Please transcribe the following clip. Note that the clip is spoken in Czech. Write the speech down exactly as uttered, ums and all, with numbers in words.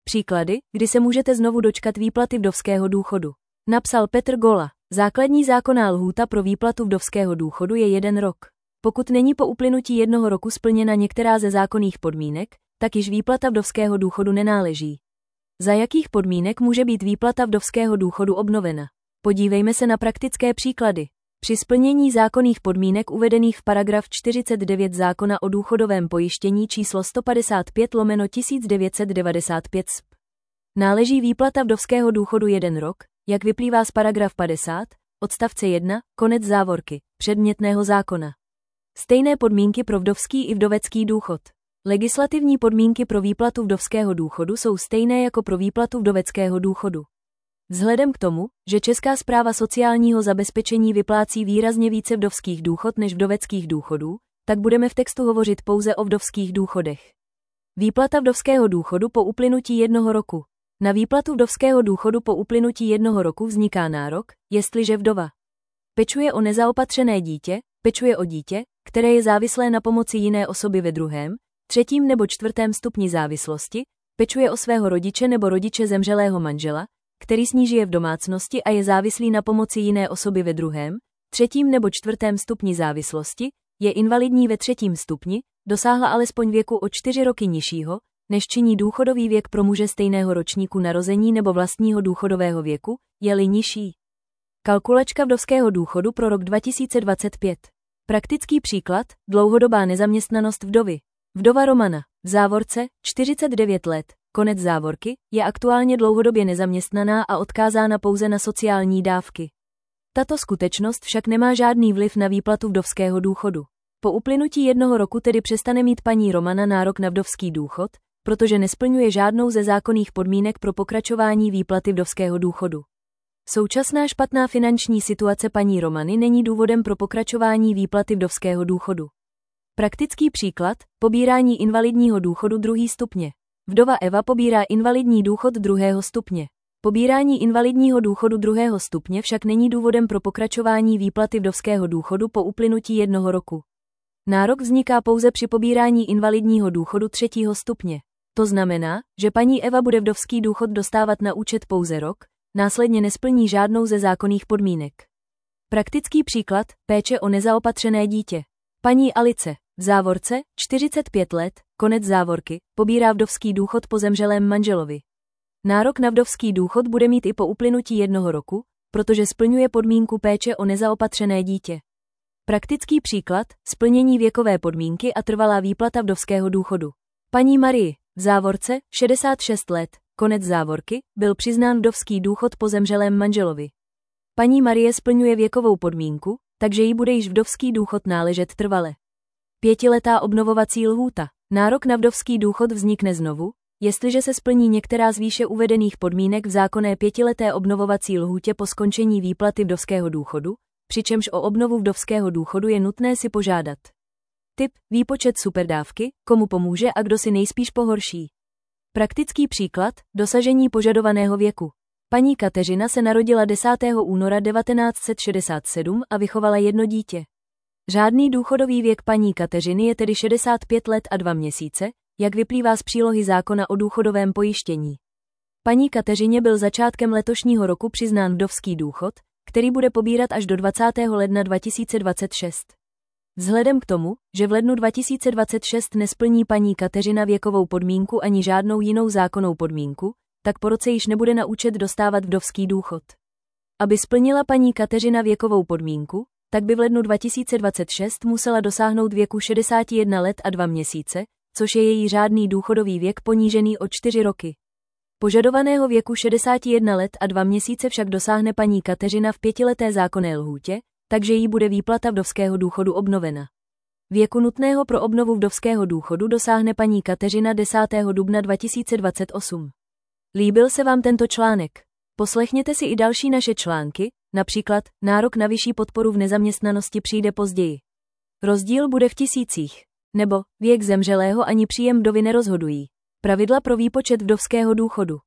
Příklady, kdy se můžete znovu dočkat výplaty vdovského důchodu. Napsal Petr Gola. Základní zákonná lhůta pro výplatu vdovského důchodu je jeden rok. Pokud není po uplynutí jednoho roku splněna některá ze zákonných podmínek, tak již výplata vdovského důchodu nenáleží. Za jakých podmínek může být výplata vdovského důchodu obnovena? Podívejme se na praktické příklady. Při splnění zákonných podmínek uvedených v paragraf čtyřicet devět zákona o důchodovém pojištění číslo sto padesát pět lomeno tisíc devět set devadesát pět S P. Náleží výplata vdovského důchodu jeden rok, jak vyplývá z paragraf padesát, odstavce jedna, konec závorky, předmětného zákona. Stejné podmínky pro vdovský i vdovecký důchod. Legislativní podmínky pro výplatu vdovského důchodu jsou stejné jako pro výplatu vdoveckého důchodu. Vzhledem k tomu, že Česká správa sociálního zabezpečení vyplácí výrazně více vdovských důchod než vdoveckých důchodů, tak budeme v textu hovořit pouze o vdovských důchodech. Výplata vdovského důchodu po uplynutí jednoho roku. Na výplatu vdovského důchodu po uplynutí jednoho roku vzniká nárok, jestliže vdova pečuje o nezaopatřené dítě, pečuje o dítě, které je závislé na pomoci jiné osoby ve druhém, třetím nebo čtvrtém stupni závislosti, pečuje o svého rodiče nebo rodiče zemřelého manžela, který s ní žije v domácnosti a je závislý na pomoci jiné osoby ve druhém, třetím nebo čtvrtém stupni závislosti, je invalidní ve třetím stupni, dosáhla alespoň věku o čtyři roky nižšího, než činí důchodový věk pro muže stejného ročníku narození nebo vlastního důchodového věku, je-li nižší. Kalkulačka vdovského důchodu pro rok dva tisíce dvacet pět. Praktický příklad, dlouhodobá nezaměstnanost vdovy. Vdova Romana, v závorce, čtyřicet devět let, konec závorky, je aktuálně dlouhodobě nezaměstnaná a odkázána pouze na sociální dávky. Tato skutečnost však nemá žádný vliv na výplatu vdovského důchodu. Po uplynutí jednoho roku tedy přestane mít paní Romana nárok na vdovský důchod, protože nesplňuje žádnou ze zákonných podmínek pro pokračování výplaty vdovského důchodu. Současná špatná finanční situace paní Romany není důvodem pro pokračování výplaty vdovského důchodu. Praktický příklad, pobírání invalidního důchodu druhý stupně. Vdova Eva pobírá invalidní důchod druhého stupně. Pobírání invalidního důchodu druhého stupně však není důvodem pro pokračování výplaty vdovského důchodu po uplynutí jednoho roku. Nárok vzniká pouze při pobírání invalidního důchodu třetího stupně. To znamená, že paní Eva bude vdovský důchod dostávat na účet pouze rok, následně nesplní žádnou ze zákonných podmínek. Praktický příklad, péče o nezaopatřené dítě. Paní Alice, v závorce, čtyřicet pět let, konec závorky, pobírá vdovský důchod po zemřelém manželovi. Nárok na vdovský důchod bude mít i po uplynutí jednoho roku, protože splňuje podmínku péče o nezaopatřené dítě. Praktický příklad, splnění věkové podmínky a trvalá výplata vdovského důchodu. Paní Marii, v závorce, šedesát šest let, konec závorky, byl přiznán vdovský důchod po zemřelém manželovi. Paní Marie splňuje věkovou podmínku, takže jí bude již vdovský důchod náležet trvale. Pětiletá obnovovací lhůta. Nárok na vdovský důchod vznikne znovu, jestliže se splní některá z výše uvedených podmínek v zákonné pětileté obnovovací lhůtě po skončení výplaty vdovského důchodu, přičemž o obnovu vdovského důchodu je nutné si požádat. Tip, výpočet superdávky, komu pomůže a kdo si nejspíš pohorší. Praktický příklad, dosažení požadovaného věku. Paní Kateřina se narodila desátého února devatenáct set šedesát sedm a vychovala jedno dítě. Řádný důchodový věk paní Kateřiny je tedy šedesát pět let a dva měsíce, jak vyplývá z přílohy zákona o důchodovém pojištění. Paní Kateřině byl začátkem letošního roku přiznán vdovský důchod, který bude pobírat až do dvacátého ledna dva tisíce dvacet šest. Vzhledem k tomu, že v lednu dva tisíce dvacet šest nesplní paní Kateřina věkovou podmínku ani žádnou jinou zákonnou podmínku, tak po roce již nebude na účet dostávat vdovský důchod. Aby splnila paní Kateřina věkovou podmínku, tak by v lednu dva tisíce dvacet šest musela dosáhnout věku šedesát jedna let a dva měsíce, což je její řádný důchodový věk ponížený o čtyři roky. Požadovaného věku šedesát jedna let a dva měsíce však dosáhne paní Kateřina v pětileté zákonné lhůtě, takže jí bude výplata vdovského důchodu obnovena. Věku nutného pro obnovu vdovského důchodu dosáhne paní Kateřina desátého dubna dva tisíce dvacet osm. Líbil se vám tento článek? Poslechněte si i další naše články, například nárok na vyšší podporu v nezaměstnanosti přijde později. Rozdíl bude v tisících. Nebo věk zemřelého ani příjem vdovy nerozhodují. Pravidla pro výpočet vdovského důchodu.